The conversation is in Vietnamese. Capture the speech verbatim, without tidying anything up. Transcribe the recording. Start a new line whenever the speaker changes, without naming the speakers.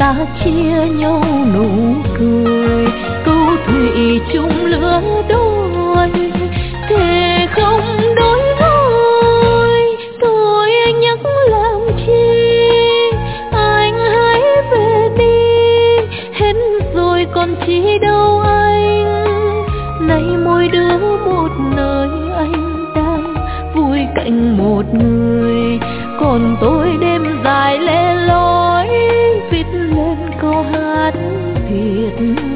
ta chia nhau nụ cười, câu thủy chung lứa đôi, thề không đổi thôi. Thôi anh nhắc làm chi, anh hãy về đi, hết rồi còn chi đâu anh. Nay mỗi đứa một nơi, anh đang vui cạnh một người, còn tôi đêm dài lẻ loi viết lên câu hát Việt.